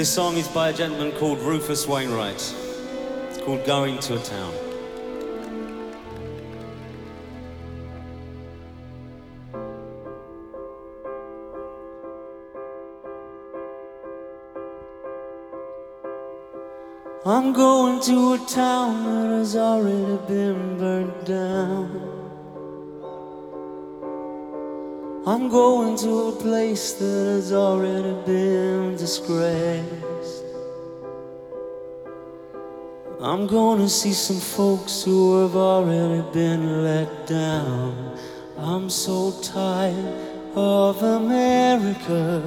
This song is by a gentleman called Rufus Wainwright. It's called Going to a Town. I'm going to a town that has already been burnt down. I'm going to a place that has already been disgraced. I'm gonna see some folks who have already been let down. I'm so tired of America.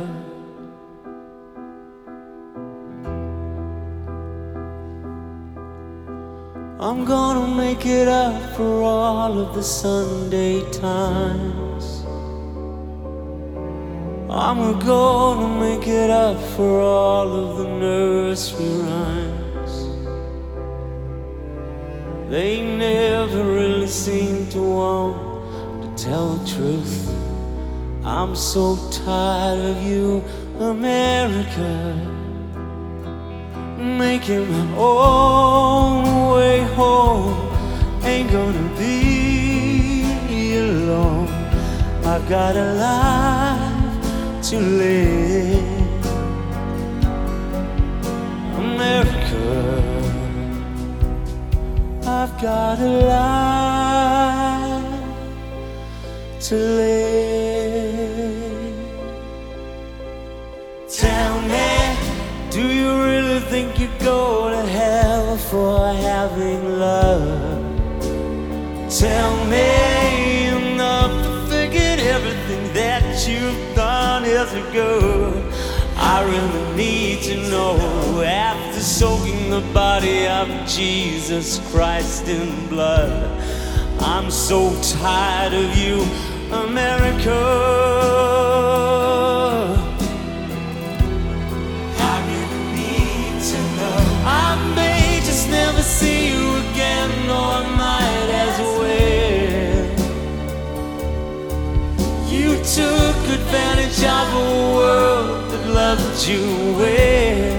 I'm gonna make it up for all of the Sunday times. I'm gonna make it up for all of the nursery rhymes. They never really seem to want to tell the truth. I'm so tired of you, America. Making my own way home. Ain't gonna be alone. I've got a life to live. America, I've got a life to live. Tell me, do you really think you go to hell for having love? Tell me, enough to forget everything that you've done years ago. I really need to know, after soaking the body of Jesus Christ in blood. I'm so tired of you, America. See you again, or I might as well. You took advantage of a world that loved you well.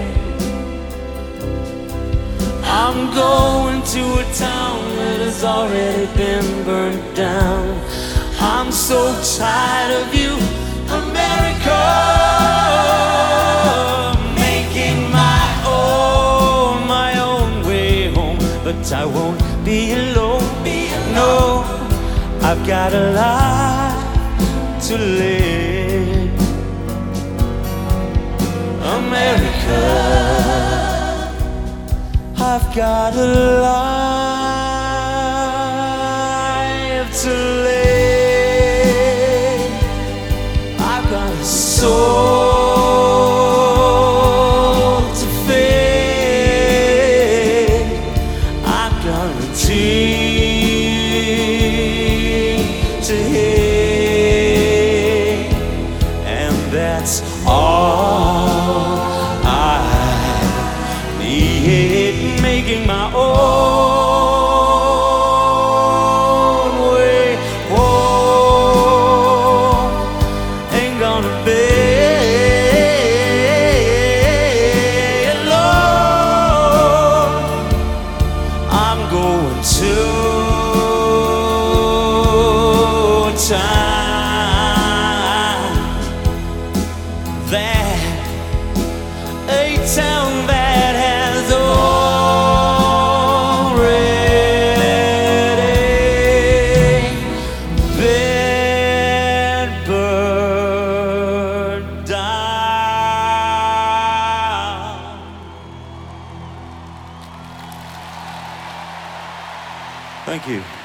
I'm going to a town that has already been burnt down. I'm so tired of you, America. But I won't be alone, no. I've got a life to live. America, I've got a life to live. I've got a soul to feed. I've got a team to hear, and that's all I need. Making my own way home. Ain't gonna be alone. I'm going to a town that has already been burned down. Thank you.